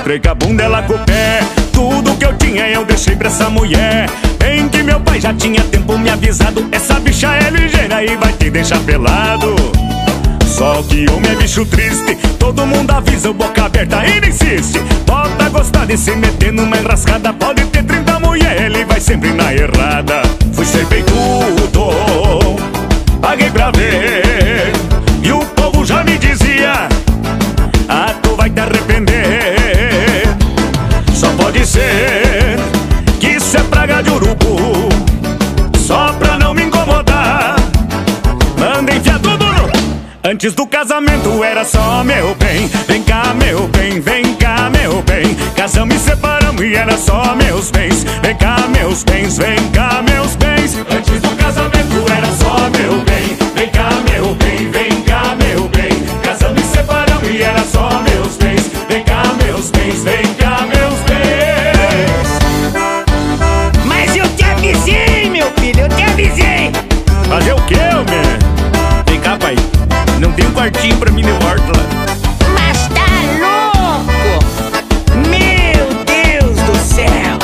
Entrei com a bunda, ela com o pé. Tudo que eu tinha eu deixei pra essa mulher. Bem que meu pai já tinha tempo me avisado: essa bicha é ligeira e vai te deixar pelado. Só que homem é bicho triste, todo mundo avisa, o boca aberta e insiste. Bota gostar de se meter numa enrascada. Pode ter 30 mulheres, ele vai sempre na errada. Fui ser tudo, paguei pra ver. E o povo já me dizia: ah, tu vai te arrepender. Só pode ser que isso é praga de urubu, só pra não me incomodar. Manda enfiar tudo no... Antes do casamento era só meu bem. Vem cá meu bem, vem cá meu bem. Casamos e separamos e era só meus bens. Vem cá meus bens, vem cá meus bens. Antes do casamento era só meu bem. Vem cá meu bem, vem cá meu bem. Casamos e separamos e era só meus bens. Vem cá meus bens, vem cá meus bens. Mas eu te avisei, meu filho, eu te avisei. Fazer o quê, homem? Vem cá, pai. Não tem um quartinho pra mim no quarto lá. Mas tá louco? Meu Deus do céu.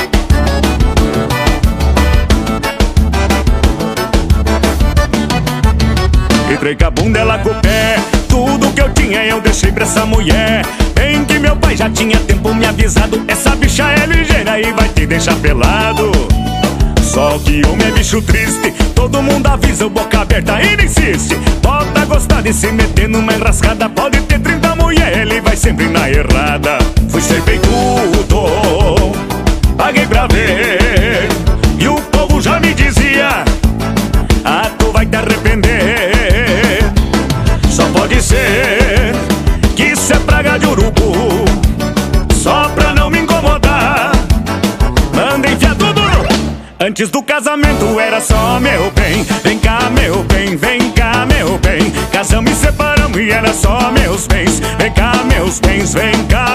Entrei com a bunda, ela com o pé. Tudo que eu tinha eu deixei pra essa mulher. Bem que meu pai já tinha tempo me avisado: essa bicha é ligeira e vai te deixar pelado. Só que homem é bicho triste, todo mundo avisa, o boca aberta e insiste. Bota gostar de se meter numa enrascada. Pode ter 30 mulheres, ele vai sempre na errada. Fui ser tudo, paguei pra ver. E o povo já me dizia: ah, tu vai te arrepender. Só pode ser que isso é praga de urubu, só pra não me incomodar. Manda enfiar tudo no... Antes do casamento era só meu bem. Vem cá meu bem, vem cá meu bem. Casamos e separamos e era só meus bens. Vem cá meus bens, vem cá